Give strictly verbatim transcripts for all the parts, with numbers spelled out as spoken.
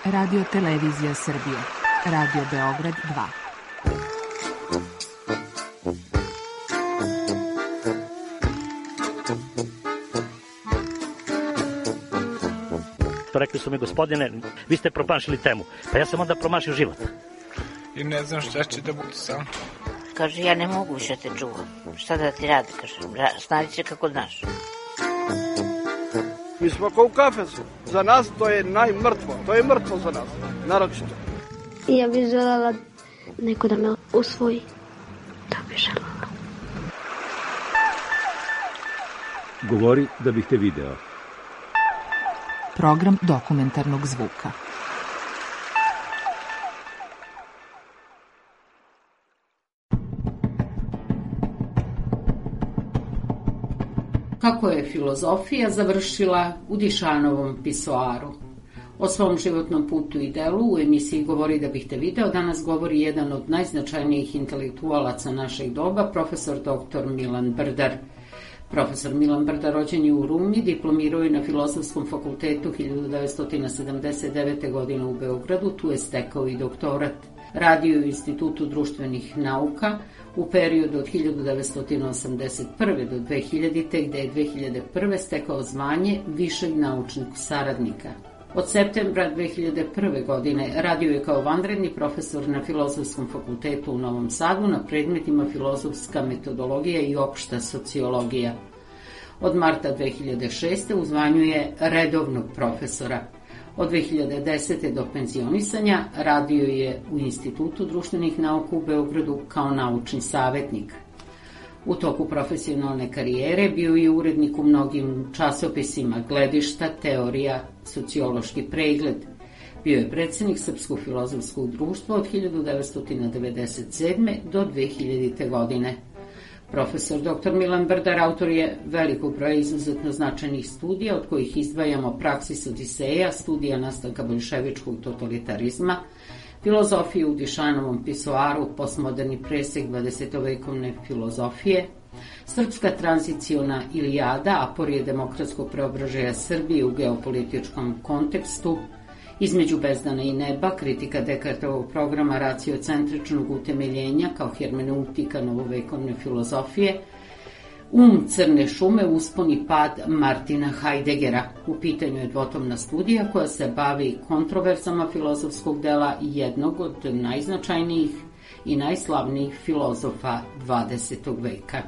Radio Televizija Srbije. Radio Beograd dva. Rekli su mi, gospodine, vi ste promašili temu. Pa ja sam onda promašio život. I ne znam šta će da bude sam. Kaže, ja ne mogu više te čuvam. Šta da ti radi, kaže, snađi se kako znaš. Mi smo kao u kafesu. Za nas to je najmrtvo. To je mrtvo za nas, naročito. Ja bih želela neko da me usvoji. To bih želela. Govori da bih te video. Program dokumentarnog zvuka. Kako je filozofija završila u Dišanovom pisoaru. O svom životnom putu i delu u emisiji Govori da bih te video danas govori jedan od najznačajnijih intelektualaca našeg doba, profesor doktor Milan Brdar. Profesor Milan Brdar rođen je u Rumi, diplomirao je na Filozofskom fakultetu hiljadu devetsto sedamdeset devete. godine u Beogradu, tu je stekao i doktorat. Radio je u Institutu društvenih nauka u periodu od hiljadu devetsto osamdeset prve. do dve hiljadite. gde je dve hiljade prve. stekao zvanje višeg naučnog saradnika. Od septembra dve hiljade prve. godine radio je kao vanredni profesor na Filozofskom fakultetu u Novom Sadu na predmetima filozofska metodologija i opšta sociologija. Od marta dve hiljade šeste. u zvanju je redovnog profesora. Od dve hiljade desete. do penzionisanja radio je u Institutu društvenih nauka u Beogradu kao naučni savetnik. U toku profesionalne karijere bio je urednik u mnogim časopisima Gledišta, Teorija, Sociološki pregled. Bio je predsednik Srpskog filozofskog društva od hiljadu devetsto devedeset sedme. do dve hiljadite. godine. Profesor doktor Milan Brdar autor je velikog broja izuzetno značajnih studija, od kojih izdvajamo Praksis Odiseja, studija nastanka boljševičkog totalitarizma, filozofiju u Dišanovom pisoaru, postmoderni presek dvadesetovekovne filozofije, srpska tranziciona Ilijada, aporije demokratskog preobražaja Srbije u geopolitičkom kontekstu, Između bezdana i neba, kritika Dekartovog programa raciocentričnog utemeljenja kao hermeneutika novovekovne filozofije, Um crne šume, uspon i pad Martina Heideggera. U pitanju je dvotomna studija koja se bavi kontroverzama filozofskog dela jednog od najznačajnijih i najslavnijih filozofa dvadesetog veka.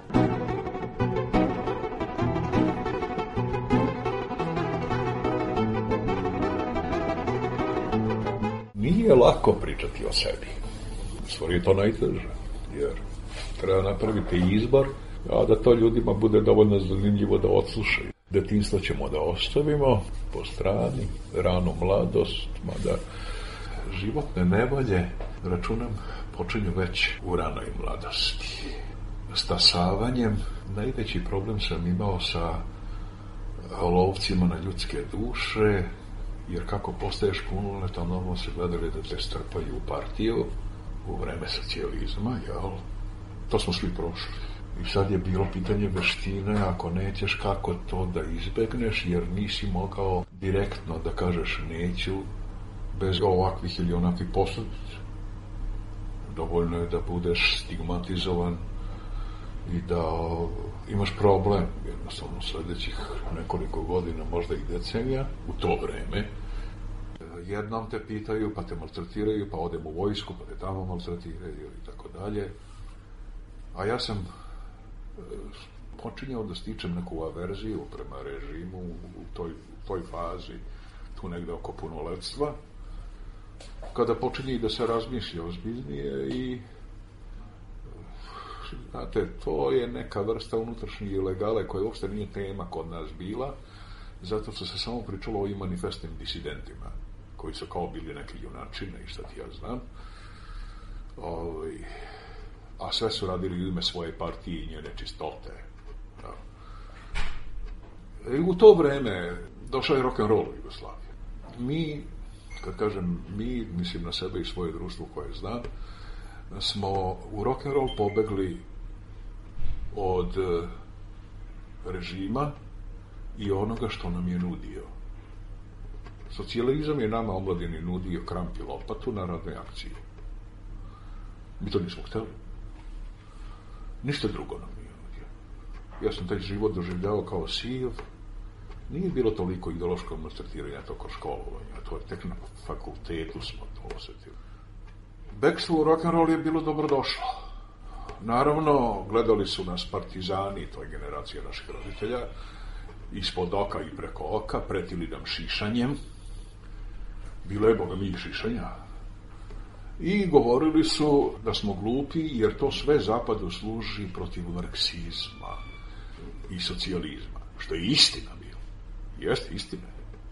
Nije lako pričati o sebi. Stvari je to najteže, jer treba napraviti izbor, a da to ljudima bude dovoljno zanimljivo da odslušaju. Detinjstvo ćemo da ostavimo po strani, ranu mladost, mada životne nevolje, računam, počinju već u ranoj mladosti. Stasavanjem najveći problem sam imao sa lovcima na ljudske duše, jer kako postaješ punoletan, ono se gledali da te strpaju u partiju u vreme socijalizma, jel? To smo svi prošli. I sad je bilo pitanje veštine, ako nećeš, kako to da izbegneš, jer nisi mogao direktno da kažeš neću bez ovakvih ili onakvih posljedica. Dovoljno je da budeš stigmatizovan i da imaš problem, jednostavno sledećih nekoliko godina, možda i decenija, u to vreme. Jednom te pitaju, pa te maltretiraju, pa odem u vojsku, pa te tamo maltretiraju i tako dalje. A ja sam počinjao da stičem neku averziju prema režimu u toj, toj fazi, tu negde oko punoletstva, kada počinje i da se razmišlja ozbiljnije i znate, to je neka vrsta unutrašnje ilegale koja uopšte nije tema kod nas bila, zato što se samo pričalo o ovim manifestnim disidentima, koji su kao bili neki junačine i šta ti ja znam. Ovi, a sve su radili u ime svoje partije i njene čistote. Da. I u to vreme došao je rock'n'roll u Jugoslaviji. Mi, kad kažem mi, mislim na sebe i svoje društvo koje znam, smo u rock'n'roll pobegli od režima i onoga što nam je nudio. Socijalizam je nama omladini nudio kramp i lopatu na radnoj akciji. Mi to nismo hteli. Ništa drugo nam nije nudio. Ja sam taj život doživljavao kao siv. Nije bilo toliko ideološkog maltretiranja toko školovanja. To je tek na fakultetu smo to osjetili. Bekstvo u rock'n'roll je bilo dobrodošlo. Naravno, gledali su nas partizani, to je generacija naših roditelja, ispod oka i preko oka, pretili nam šišanjem. Bilo je, boga mi, i šišanja. I govorili su da smo glupi, jer to sve zapadu služi protiv marksizma i socijalizma, što je istina bilo. Jeste istina.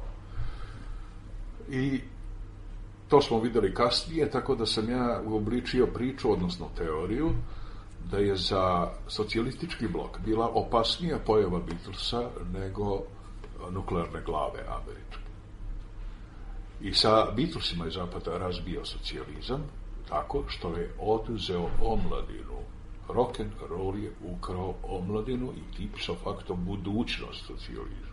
I to smo videli kasnije, tako da sam ja uobličio priču, odnosno teoriju, da je za socijalistički blok bila opasnija pojava Beatlesa nego nuklearne glave američke. I sa Beatlesima je Zapad razbio socijalizam tako što je oduzeo omladinu. Rock and roll je ukrao omladinu i tipso facto budućnost socijalizma.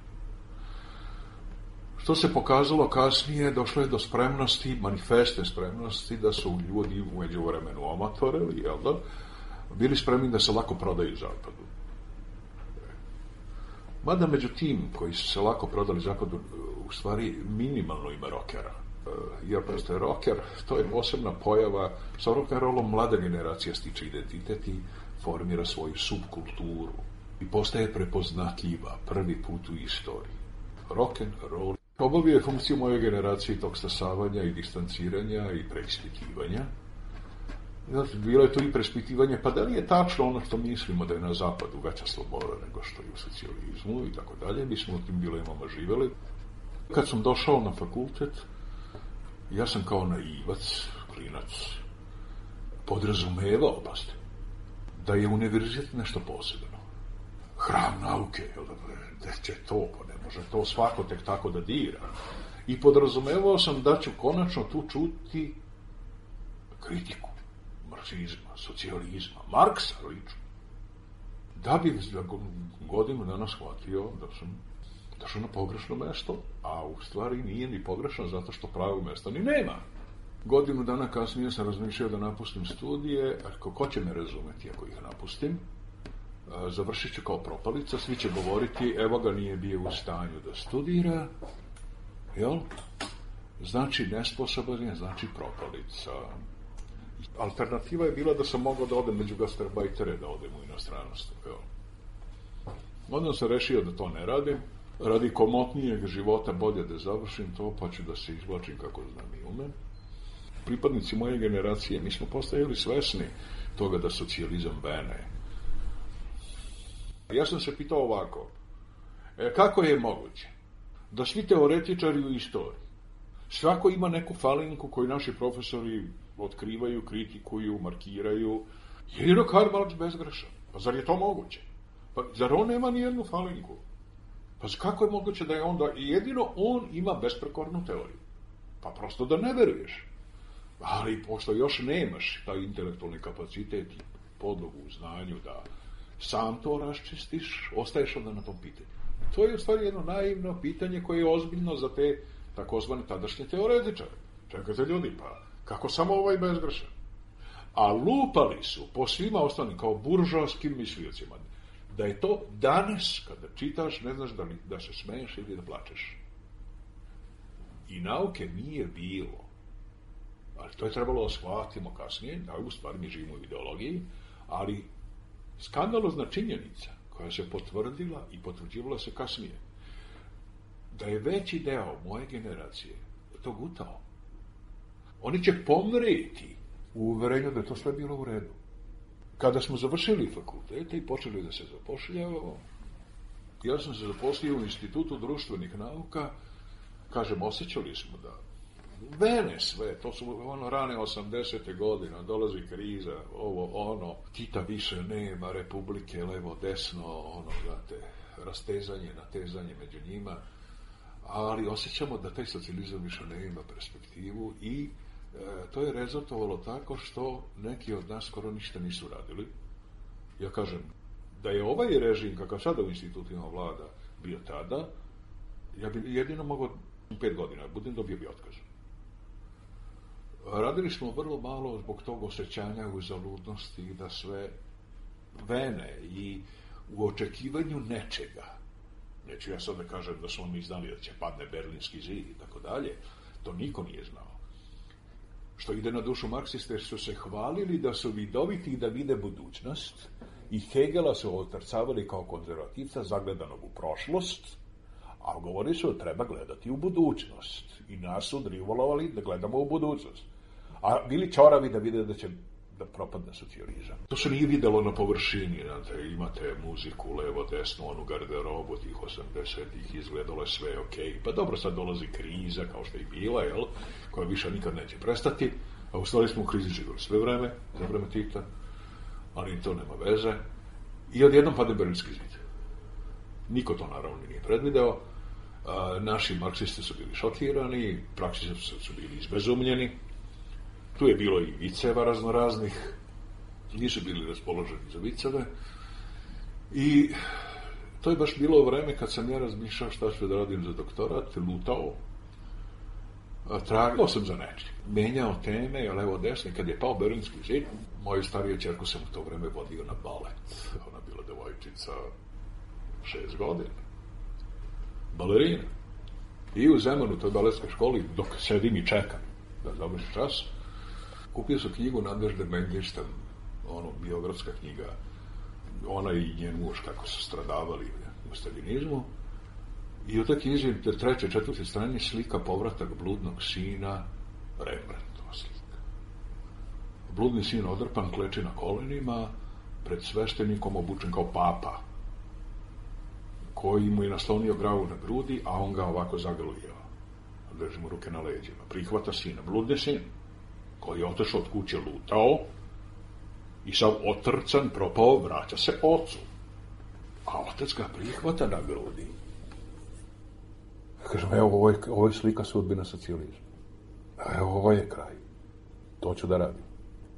Što se pokazalo kasnije, došlo je do spremnosti, manifestne spremnosti, da su ljudi u međuvremenu amatorili, jel da, bili spremni da se lako prodaju Zapadu. Mada među tim koji su se lako prodali Zapadu, u stvari minimalno ima rokera. Jer prosto je roker, to je posebna pojava, sa rock'n'rollom mlada generacija stiče identitet i formira svoju subkulturu i postaje prepoznatljiva prvi put u istoriji. Rock'n'roll obavio je funkciju moje generacije tog stasavanja i distanciranja i preispitivanja. Bilo je to i preispitivanje, pa da li je tačno ono što mislimo da je na zapadu veća sloboda nego što je u socijalizmu i tako dalje. Mi smo u tim dilemama živeli. Kad sam došao na fakultet, ja sam kao naivac, klinac, podrazumevao, pazite, da je univerzitet nešto posebno. Hram nauke, jel da, da će to, pa ne može to svako tek tako da dira. I podrazumevao sam da ću konačno tu čuti kritiku marksizma, socijalizma, Marksa lično. Da bi za godinu dana shvatio da sam došao na pogrešno mesto, a u stvari nije ni pogrešno zato što pravo mesta ni nema. Godinu dana kasnije sam razmišljao da napustim studije, ako ko će me razumeti ako ih napustim, završit ću kao propalica, svi će govoriti, evo ga nije bio u stanju da studira, jel? Znači nesposoban je, znači propalica. Alternativa je bila da sam mogao da odem među gastarbajtere, da odem u inostranstvo, jel? Onda sam rešio da to ne radim, radi komotnijeg života bolje da završim to, pa ću da se izvlačim kako znam i umem. Pripadnici moje generacije, mi smo postajali svesni toga da socijalizam bene. Ja sam se pitao ovako, e, kako je moguće da svi teoretičari u istoriji, svako ima neku falinku koju naši profesori otkrivaju, kritikuju, markiraju, jedino Karl Marx bezgrešan. Pa zar je to moguće? Pa zar on nema nijednu falinku? Pa kako je moguće da je onda jedino on ima besprekornu teoriju? Pa prosto da ne veruješ. Ali pošto još nemaš taj intelektualni kapacitet i podlogu u znanju da sam to raščistiš, ostaješ onda na tom pitanju. To je u stvari jedno naivno pitanje koje je ozbiljno za te takozvane tadašnje teoretičare. Čekajte ljudi, pa kako samo ovaj bezgrešan? A lupali su po svima ostalim kao buržoaskim misliocima da je to danas, kada čitaš, ne znaš da, li, da se smeješ ili da plačeš. I nauke nije bilo. Ali to je trebalo da shvatimo kasnije, da u stvari mi živimo u ideologiji, ali skandalozna činjenica koja se potvrdila i potvrđivala se kasnije, da je veći deo moje generacije to gutao. Oni će pomreti u uverenju da je to sve bilo u redu. Kada smo završili fakultete i počeli da se zapošljavamo, ja sam se zaposlio u Institutu društvenih nauka, kažem, osjećali smo da vene sve, to su ono rane osamdesete godine, dolazi kriza, ovo, ono, Tita više nema, republike, levo, desno, ono, znate, rastezanje, natezanje među njima, ali osjećamo da taj socijalizam više ne ima perspektivu i e, to je rezultovalo tako što neki od nas skoro ništa nisu radili. Ja kažem, da je ovaj režim, kakav sada u institutima vlada, bio tada, ja bi jedino mogao Pet godina, budem dobio bi otkaz. Radili smo vrlo malo zbog tog osjećanja uzaludnosti da sve vene i u očekivanju nečega. Neću ja sad da kažem da smo mi znali da će padne Berlinski zid i tako dalje. To niko nije znao. Što ide na dušu marksiste, jer su se hvalili da su vidoviti i da vide budućnost i Hegela su otrcavali kao konzervativca zagledanog u prošlost, a govorili su da treba gledati u budućnost. I nas su drivolovali da gledamo u budućnost. A bili čoravi da vide da će da propadne socijalizam. To se nije videlo na površini, znate, imate muziku levo, desno, onu garderobu tih osamdesetih, izgledalo je sve okej. Pa dobro, sad dolazi kriza, kao što je i bila, jel, koja više nikad neće prestati, a u stvari smo u krizi živjeli sve vreme, za vreme Tita, ali to nema veze. I odjednom pade Berlinski zid. Niko to naravno nije predvideo. A, naši marksisti su bili šokirani, praksisti su bili izbezumljeni. Tu je bilo i viceva raznoraznih, nisu bili raspoloženi za viceve. I to je baš bilo vreme kad sam ja razmišljao šta ću da radim za doktorat, lutao, tragao sam za nečim. Menjao teme, levo desne, kad je pao Berlinski zid, moju stariju ćerku sam u to vreme vodio na balet. Ona bila devojčica šest godina. Balerina. I u Zemunu, toj baletskoj školi, dok sedim i čekam da završi čas, kupio sam knjigu Nadežde Mengenštam, ono, biografska knjiga, ona i njen muž kako su stradavali u staljinizmu. I u toj knjizi, treće, četvrte strane, slika povratak bludnog sina, Rembrandtova slika. Bludni sin odrpan, kleči na kolenima, pred sveštenikom obučen kao papa, koji mu je naslonio glavu na grudi, a on ga ovako zagrlio. Drži mu ruke na leđima. Prihvata sina, bludni sin, koji je otišao od kuće, lutao i sav otrcan, propao, vraća se ocu. A otac ga prihvata na grudi. Kažem, evo, ovo je, ovo je slika sudbina socijalizma. Evo, ovo je kraj. To ću da radim.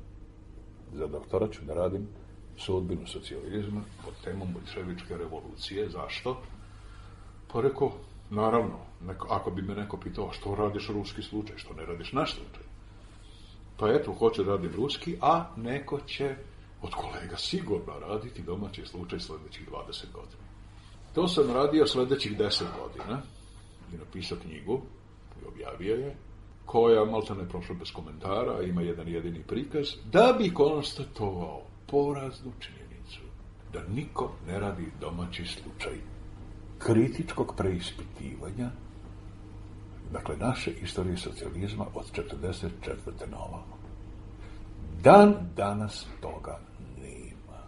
Za doktora ću da radim sudbinu socijalizma pod temom boljševičke revolucije. Zašto? Pa rekao, naravno, neko, ako bi me neko pitao što radiš ruski slučaj, što ne radiš naš slučaj. Pa eto, hoće da radim ruski, a neko će od kolega sigurno raditi domaći slučaj sljedećih dvadeset godina. To sam radio sljedećih deset godina i napisao knjigu i objavio je, koja malta ne prošla bez komentara, ima jedan jedini prikaz, da bi konstatovao poraznu činjenicu da niko ne radi domaći slučaj kritičkog preispitivanja, dakle, naše istorije socijalizma od četrdeset četvrte na ovamo. Dan danas toga nema.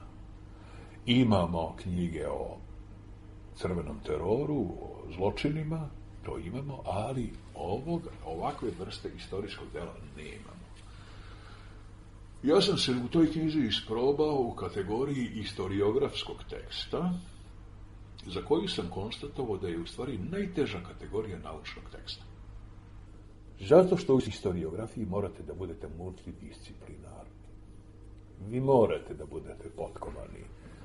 Imamo knjige o crvenom teroru, o zločinima, to imamo, ali ovog, ovakve vrste istorijskog dela nemamo. Ja sam se u toj knjizi isprobao u kategoriji historiografskog teksta, za koju sam konstatovao da je u stvari najteža kategorija naučnog teksta. Zato što u historiografiji morate da budete multidisciplinarni. Vi morate da budete potkovani,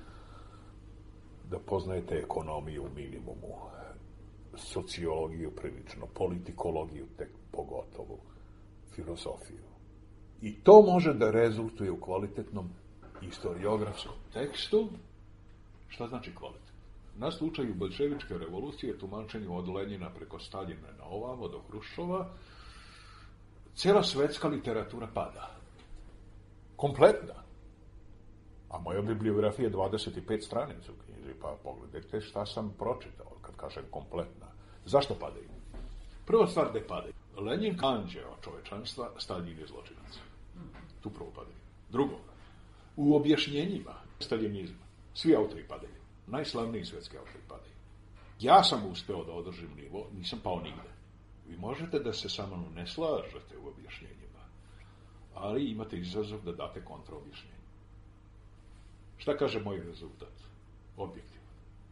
da poznajete ekonomiju u minimumu, sociologiju prilično, politikologiju tek pogotovo, filozofiju. I to može da rezultuje u kvalitetnom historiografskom tekstu. Šta znači kvalitet? Na slučaju boljševičke revolucije, tumačenju od Lenjina preko Staljina na ovamo do Hruščova, cijela svetska literatura pada. Kompletna. A moja bibliografija je dvadeset pet stranica u knjizi, pa pogledajte šta sam pročitao kad kažem kompletna. Zašto padaju? Prva stvar gde padaju. Lenjin anđeo čovečanstva, Staljin je zločinac. Tu prvo padaju. Drugo, u objašnjenjima staljinizma svi autori padaju. Najslavniji svetski autori padaju. Ja sam uspeo da održim nivo, nisam pao nigde. Vi možete da se sa mnom ne slažete u objašnjenjima, ali imate izazov da date kontraobjašnjenje. Šta kaže moj rezultat? Objektivno.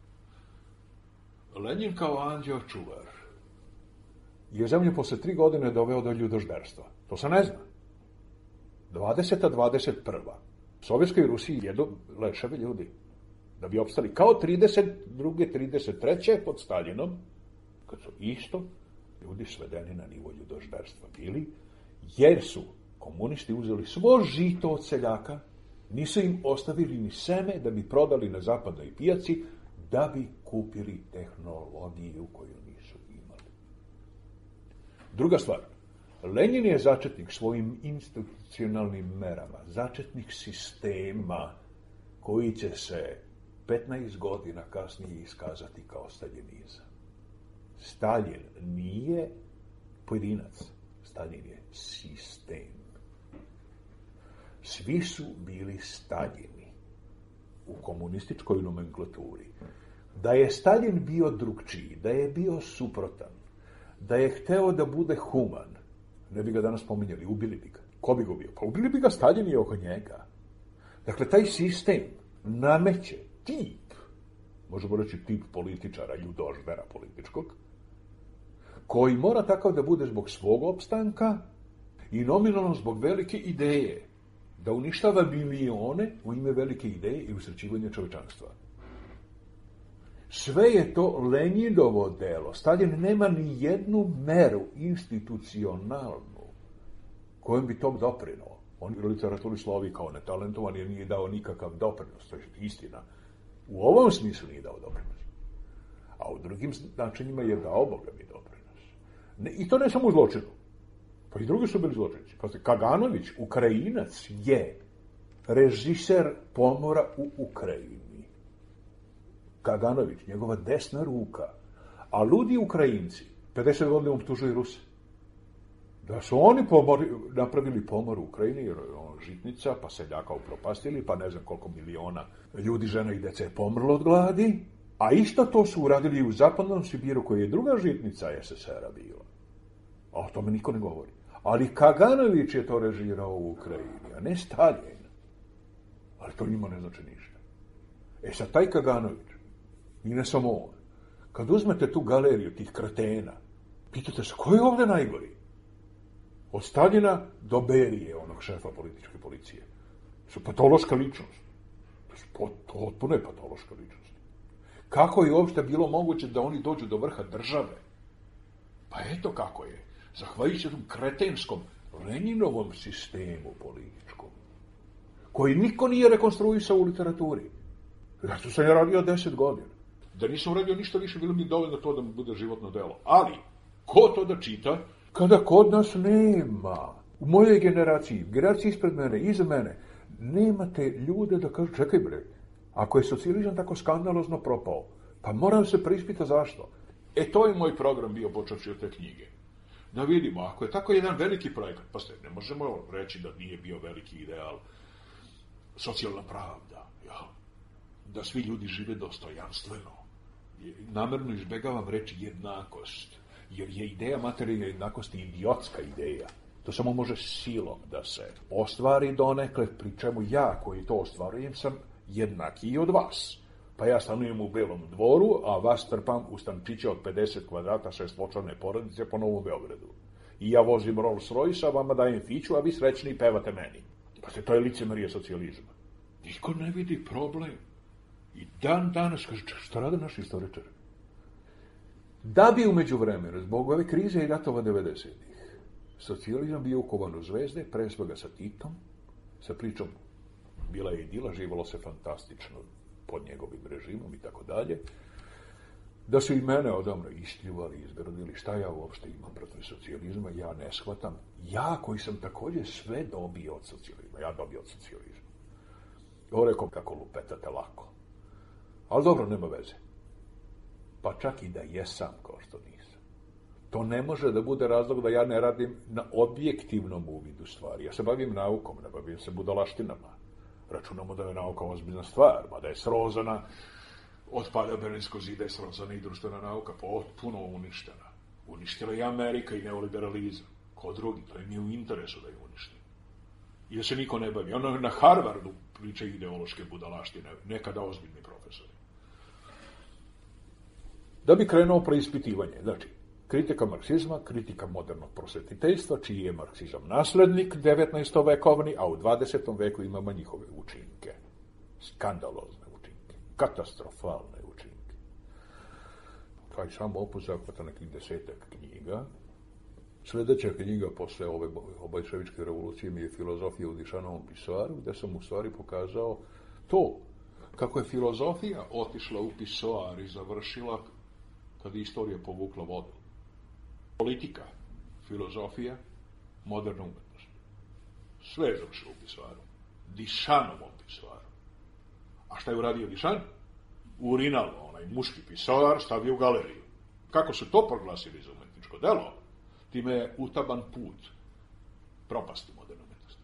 Lenjin kao anđeo čuvar je zemlju posle tri godine doveo do ljudožderstva. To se ne zna. dvadeseta dvadeset prva Sovjetskoj Rusiji jedu leševi ljudi da bi opstali kao trideset druge trideset treće pod Staljinom, kad su isto ljudi svedeni na nivo ljudožderstva bili, jer su komunisti uzeli svo žito od seljaka, nisu im ostavili ni seme da bi prodali na zapadnoj pijaci, da bi kupili tehnologiju koju nisu imali. Druga stvar, Lenin je začetnik svojim institucionalnim merama, začetnik sistema koji će se petnaest godina kasnije iskazati kao staljinizam. Stalin nije pojedinac, Stalin je sistem. Svi su bili Staljini u komunističkoj nomenklaturi. Da je Stalin bio drugčiji, da je bio suprotan, da je hteo da bude human, ne bi ga danas pominjali, ubili bi ga. Ko bi ga ubio? Pa ubili bi ga Stalin i oko njega. Dakle, taj sistem nameće tip, možemo reći tip političara, ljudoždera političkog, koji mora takav da bude zbog svog opstanka i nominalno zbog velike ideje, da uništava milione u ime velike ideje i usrećivanja čovečanstva. Sve je to Leninovo delo. Stalin nema ni jednu meru institucionalnu kojom bi tom doprinuo. On u literaturi slovi kao netalentovan jer nije dao nikakav doprinos. To je istina. U ovom smislu nije dao doprinos. A u drugim značenjima je dao Boga mi doprinos. Ne, i to ne samo u zločinu. Pa i drugi su bili zločinci. Pa Kaganović, Ukrajinac, je režiser pomora u Ukrajini. Kaganović, njegova desna ruka. A ludi Ukrajinci, pedeset godina optužuju Ruse. Da su oni pomori, napravili pomor u Ukrajini, jer je on žitnica, pa seljaka upropastili, pa ne znam koliko miliona ljudi, žena i dece je pomrlo od gladi. A isto to su uradili i u zapadnom Sibiru, koji je druga žitnica es es er a bila. A o tome niko ne govori. Ali Kaganović je to režirao u Ukrajini, a ne Stalin. Ali to njima ne znači ništa. E sad, taj Kaganović, i ne samo on, kad uzmete tu galeriju tih kretena, pitate se, ko je ovdje najgori? Od Staljina do Berije, onog šefa političke policije. Su patološka ličnost. To su potpuno je patološka ličnost. Kako je uopšte bilo moguće da oni dođu do vrha države? Pa eto kako je. Zahvaljujući tom kretenskom Leninovom sistemu političkom, koji niko nije rekonstruisao u literaturi. Zato sam ja radio deset godina. Da nisam uradio ništa više, bilo mi dovoljno to da mi bude životno delo. Ali, ko to da čita, kada kod nas nema? U mojoj generaciji, generaciji ispred mene, iza mene, nemate ljude da kažu, čekaj bre, ako je socijalizam tako skandalozno propao, pa moram se preispita zašto. E, to je moj program bio počevši od te knjige. Da vidimo, ako je tako jedan veliki projekat, pa ste, ne možemo reći da nije bio veliki ideal socijalna pravda, ja? Da svi ljudi žive dostojanstveno. Namerno izbegavam reći jednakost, jer je ideja materijalne jednakosti idiotska ideja. To samo može silom da se ostvari donekle, pri čemu ja koji to ostvarujem sam jednaki i od vas. Pa ja stanujem u Belom dvoru, a vas trpam u stančiće od pedeset kvadrata šestvočlane porodice po Novom Beogradu. I ja vozim Rolls Royce, a vama dajem fiću, a vi srećni i pevate meni. Pa se to je licemerije socijalizma. Niko ne vidi problem. I dan danas, kaže, što rade naši istoričari? Da bi umeđu vremenu, zbog ove krize i ratova devedesetih, socijalizam bio ukovan u zvezde, pre svega sa Titom, sa pričom bila je idila, živalo se fantastično pod njegovim režimom i tako dalje, da su i mene odavno istljuvali, izgradili, šta ja uopšte imam protiv socijalizma, ja ne shvatam. Ja koji sam također sve dobio od socijalizma, ja dobio od socijalizma. Ovo rekao kako lupetate lako. Ali dobro, nema veze. Pa čak i da jesam, kao što nisam. To ne može da bude razlog da ja ne radim na objektivnom uvidu stvari. Ja se bavim naukom, ne bavim se budalaštinama. Računamo da je nauka ozbiljna stvar, ma da je srozana, od pada Berlinskog zida je srozana i društvena nauka potpuno uništena. Uništila je Amerika i neoliberalizam. Ko drugi, to je nije u interesu da je uništi. I da se niko ne bavi. Ono na Harvardu priča ideološke budalaštine, nekada ozbiljni profesori. Da bi krenuo preispitivanje, znači, kritika marksizma, kritika modernog prosvetiteljstva, čiji je marksizam naslednik devetnaestovekovni, a u dvadesetom veku imamo njihove učinke. Skandalozne učinke, katastrofalne učinke. taj sam opus zahvata nekih desetak knjiga. Sljedeća knjiga posle ove bolševičke revolucije mi je Filozofija u Dišanovom pisoaru, gde sam u stvari pokazao to, kako je filozofija otišla u pisoar i završila kad je istorija povukla vodu. Politika, filozofija, moderna umetnost. Sve je završilo u pisoaru. Dišanovom pisoaru. A šta je uradio Dišan? Urinal, onaj muški pisoar, stavio u galeriju. Kako su to proglasili za umetničko delo? Time je utaban put propasti moderne umetnosti.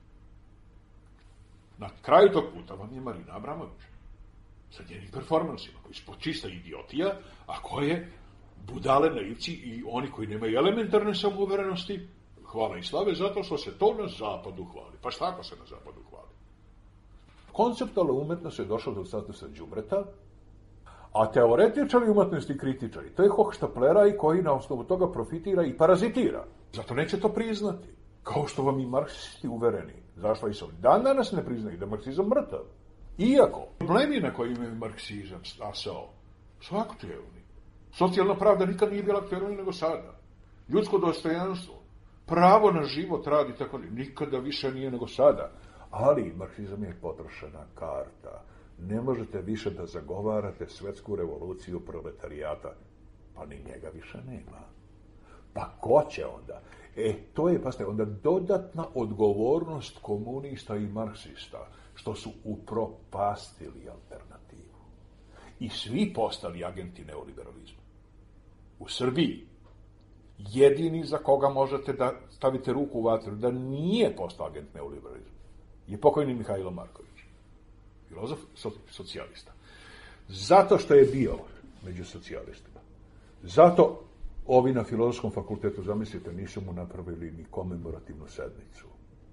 Na kraju tog puta vam je Marina Abramović sa njenim performansima, koji su čista idiotija, a koje budale, naivci i oni koji nemaju elementarne samouverenosti, hvala i slave zato što se to na zapadu hvali. Pa šta ako se na zapadu hvali? Konceptualna umetnost je došla do statusa đubreta, a teoretičari umetnosti kritičari, to je hohštaplera i koji na osnovu toga profitira i parazitira. Zato neće to priznati. Kao što vam i marksisti uvereni. Zašto i sam dan danas ne priznaju da je marksizam mrtav. Iako problemi na kojima je marksizam stasao su aktuelni. Socijalna pravda nikad nije bila aktuelna nego sada. Ljudsko dostojanstvo, pravo na život, rad i tako nikada više nije nego sada. Ali marksizam je potrošena karta. Ne možete više da zagovarate svetsku revoluciju proletarijata, pa ni njega više nema. Pa ko će onda? E, to je, pasite, onda dodatna odgovornost komunista i marksista, što su upropastili alternativu. I svi postali agenti neoliberalizma. U Srbiji, jedini za koga možete da stavite ruku u vatru, da nije postao agent neoliberalizma, je pokojni Mihajlo Marković. Filozof, socijalista. Zato što je bio među socijalistima. Zato ovi na Filozofskom fakultetu, zamislite, nisu mu napravili ni komemorativnu sednicu.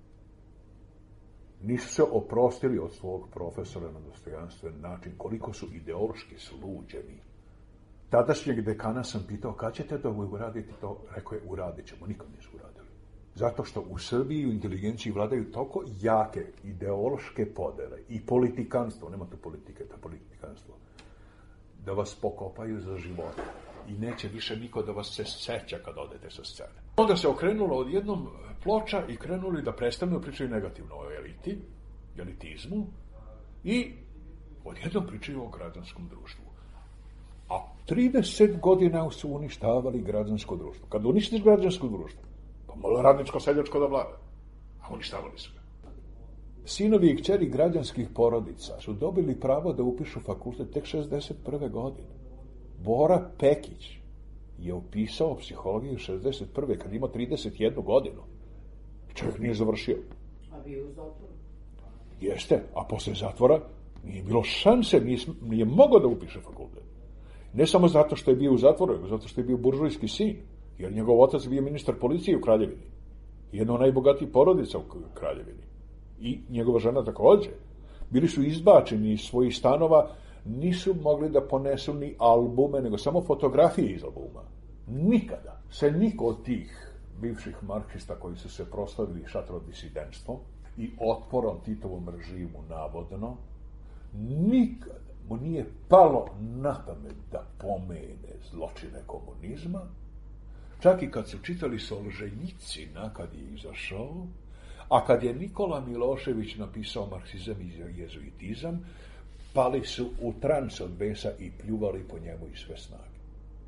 Nisu se oprostili od svog profesora na dostojanstven način, koliko su ideološki sluđeni. Tadašnjeg dekana sam pitao, kad ćete to uraditi to? Rekao je, uradit ćemo, nikad nisu uradili. Zato što u Srbiji u inteligenciji vladaju toliko jake ideološke podele i politikanstvo, nema tu politike, to politikanstvo, da vas pokopaju za života i neće više niko da vas se seća kad odete sa scene. Onda se okrenulo odjednom ploča i krenuli da prestanu pričaju negativno o eliti, elitizmu i odjednom pričaju o građanskom društvu. A trideset godina su uništavali građansko društvo. Kad uništiš građansko društvo, pa malo radničko-seljačko da vlada. A uništavali su ga. Sinovi i kćeri građanskih porodica su dobili pravo da upišu fakultet tek šezdeset prve godine. Bora Pekić je upisao psihologiju šezdeset prve kad ima trideset jednu godinu. Čovjek nije završio. A bio u zatvoru? Jeste, a posle zatvora nije bilo šanse, nije, nije mogao da upiše fakultet. Ne samo zato što je bio u zatvoru, nego zato što je bio buržujski sin. Jer njegov otac je bio ministar policije u Kraljevini. Jedna od najbogatijih porodica u Kraljevini. I njegova žena takođe. Bili su izbačeni iz svojih stanova, nisu mogli da ponesu ni albume, nego samo fotografije iz albuma. Nikada se niko od tih bivših marksista koji su se proslavili šatrodisidentstvom i otporom Titovom režimu navodno, nikada mu nije palo na pamet da pomene zločine komunizma. Čak i kad su čitali Solženjicina, kad je izašao, a kad je Nikola Milošević napisao marksizam i jezuitizam, pali su u trans od besa i pljuvali po njemu i sve snage.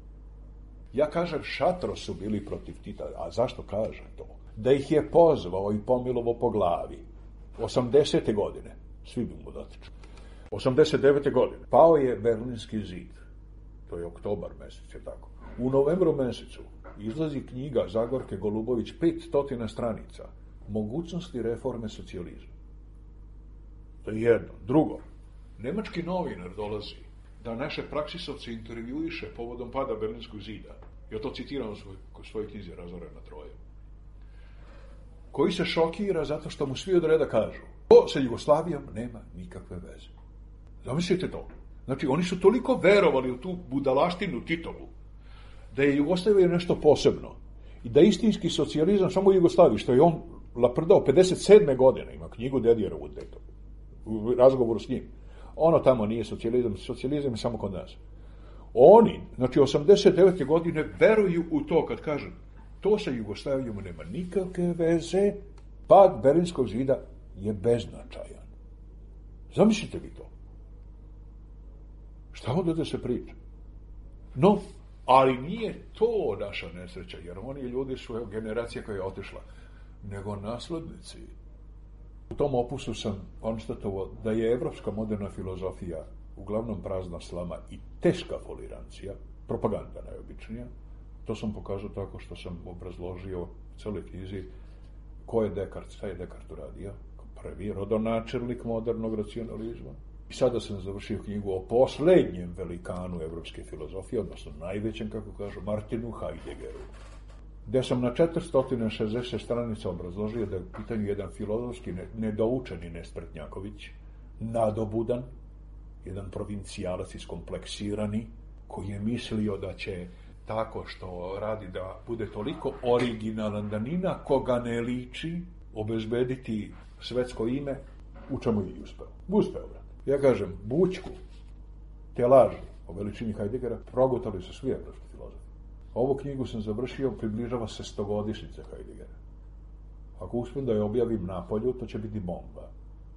Ja kažem, šatro su bili protiv Tita, a zašto kažem to? Da ih je pozvao i pomilovo po glavi. osamdesete godine, svi bi mu dotiču. osamdeset devete godine, pao je Berlinski zid. To je oktobar mesec, je tako. U novembru mesecu izlazi knjiga Zagorke Golubović, pet stotina stranica, Mogućnosti reforme socijalizma. To je jedno. Drugo, nemački novinar dolazi da naše praksisovce intervjuiše povodom pada Berlinskog zida. Ja to citiram u svoj, svojoj knjizi Razorena troje. Koji se šokira zato što mu svi od reda kažu to sa Jugoslavijom nema nikakve veze. Zamislite to. Znači, oni su toliko verovali u tu budalaštinu Titovu, da je Jugoslavija nešto posebno i da istinski socijalizam samo u Jugoslaviji, što je on laprdao pedeset sedme godine, ima knjigu Dedijera Woodgate u razgovoru s njim. Ono tamo nije socijalizam, socijalizam je samo kod nas. Oni, znači osamdeset devete godine, veruju u to kad kažem to sa Jugoslavijom nema nikakve veze, pad Berlinskog zida je beznačajan. Zamislite vi to. Šta ovdje da se priča? No, ali nije to naša nesreća, jer oni ljudi su generacija koja je otišla, nego naslednici. U tom opusu sam konstatovao da je evropska moderna filozofija uglavnom prazna slama i teška folirancija, propaganda najobičnija. To sam pokazao tako što sam obrazložio u celoj knjizi ko je Dekart, šta je Dekart uradio, prvi rodonačelnik modernog racionalizma. I sada sam završio knjigu o poslednjem velikanu evropske filozofije, odnosno najvećem, kako kažu, Martinu Heideggeru, gde sam na četiristo šezdeset stranica obrazložio da je u pitanju jedan filozofski nedoučeni Nespretnjaković, nadobudan, jedan provincijalac iskompleksirani, koji je mislio da će tako što radi da bude toliko originalan da ni na koga ne liči, obezbediti svetsko ime, u čemu je i uspeo. Uspeo, brat. Ja kažem, bućku, te laži o veličini Heideggera progutali su svi evropski filozofi. Ovu knjigu sam završio, približava se stogodišnjice Heideggera. Ako uspijem da je objavim napolju, to će biti bomba.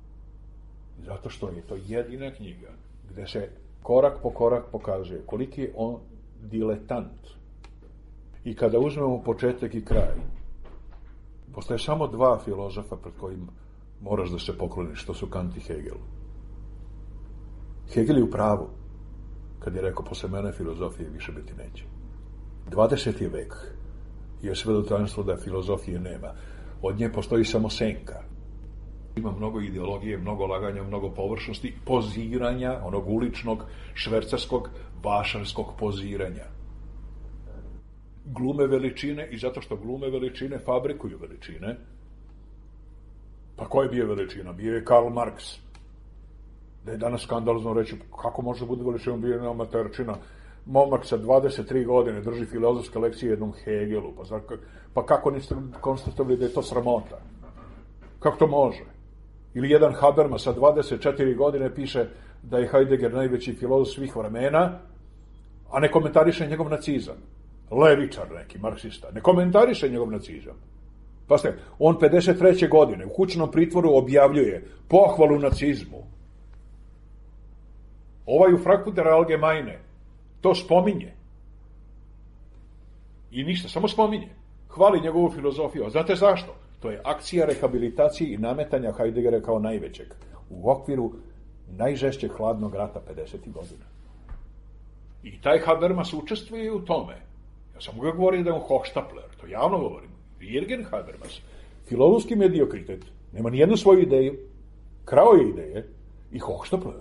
Zato što je to jedina knjiga gde se korak po korak pokazuje koliki je on diletant. I kada uzmemo početak i kraj, postoje samo dva filozofa pred kojim moraš da se pokloniš, to su Kant i Hegel. Hegel je u pravu kad je rekao, posle mene filozofije više biti neće. dvadeseti vek je svedočanstvo da filozofije nema. Od nje postoji samo senka. Ima mnogo ideologije, mnogo laganja, mnogo površnosti, poziranja, onog uličnog, švercarskog, vašarskog poziranja. Glume veličine i zato što glume veličine fabrikuju veličine. Pa ko je bio veličina? Bio je Karl Marx. Da je danas skandalozno reći kako može biti veličina, bio je amaterčina. Momak sa dvadeset tri godine drži filozofske lekcije jednom Hegelu. Pa, zar, pa kako niste konstatovali da je to sramota? Kako to može? Ili jedan Habermas sa dvadeset četiri godine piše da je Heidegger najveći filozof svih vremena, a ne komentariše njegov nacizam. Levičar neki, marksista. Ne komentariše njegov nacizam. Pa ste, on pedeset treće godine u kućnom pritvoru objavljuje pohvalu nacizmu. Ovaj u Frankfurter Allgemeine to spominje. I ništa, samo spominje. Hvali njegovu filozofiju. A znate zašto? To je akcija rehabilitacije i nametanja Heideggera kao najvećeg u okviru najžešćeg hladnog rata pedesetih godina. I taj Habermas učestvuje u tome. Ja sam ga govorio da je on Hochstapler, to javno govorim. Jürgen Habermas, filozofski mediokritet, nema nijednu svoju ideju, krao je ideje i Hochstapler.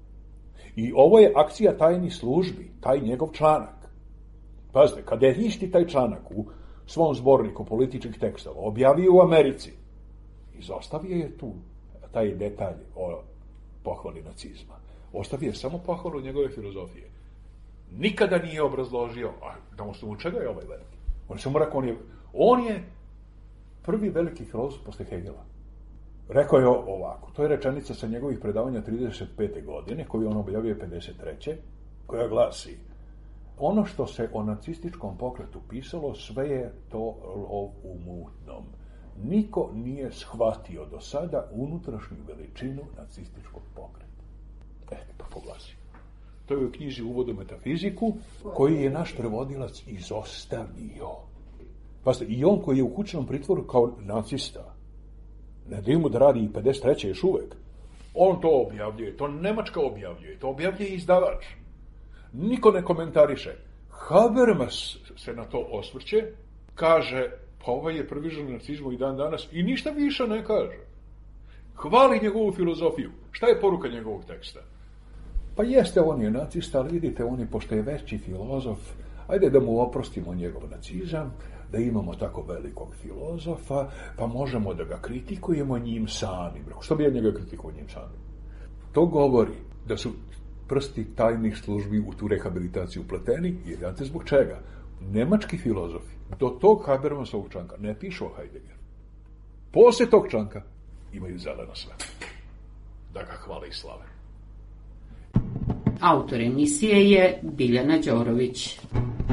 I ovo je akcija tajnih službi, taj njegov članak. Pazite, kada je isti taj članak u svom zborniku političkih tekstova objavio u Americi, izostavio je tu taj detalj o pohvali nacizma. Ostavio je samo pohvalu njegove filozofije. Nikada nije obrazložio, a da mu u čega je ovaj veliki? On je samo rekao, on je, on je prvi veliki filozof posle Hegela. Rekao je ovako, to je rečenica sa njegovih predavanja trideset pete godine, koju on objavio pedeset treće koja glasi: ono što se o nacističkom pokretu pisalo, sve je to lov u mutnom. Niko nije shvatio do sada unutrašnju veličinu nacističkog pokreta. E, pa poglasi. To je u knjizi Uvod u metafiziku, koji je naš prevodilac izostavio. Pazite, i on koji je u kućnom pritvoru kao nacista, ne da mu da radi i pedeset treće još uvek, on to objavljuje, to Nemačka objavljuje, to objavljuje izdavač. Niko ne komentariše. Habermas se na to osvrće, kaže, pa ovaj je privržen nacizmu i dan danas, i ništa više ne kaže. Hvali njegovu filozofiju. Šta je poruka njegovog teksta? Pa jeste, on je nacista, ali vidite, on je, pošto je veći filozof, ajde da mu oprostimo njegov nacizam, da imamo tako velikog filozofa, pa možemo da ga kritikujemo njim samim. Što bi ja njega kritikuo njim samim? To govori da su prsti tajnih službi u tu rehabilitaciju upleteni, jer znate zbog čega? Nemački filozofi do tog Habermasovog članka ne pišu o Heideggeru. Posle tog članka imaju zeleno sve. Da ga hvale i slave. Autor emisije je Biljana Đorović.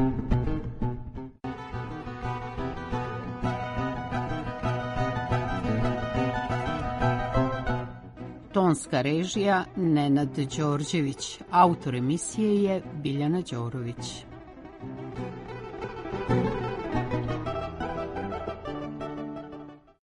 Tonska režija Nenad Đorđević. Autor emisije je Biljana Đorović.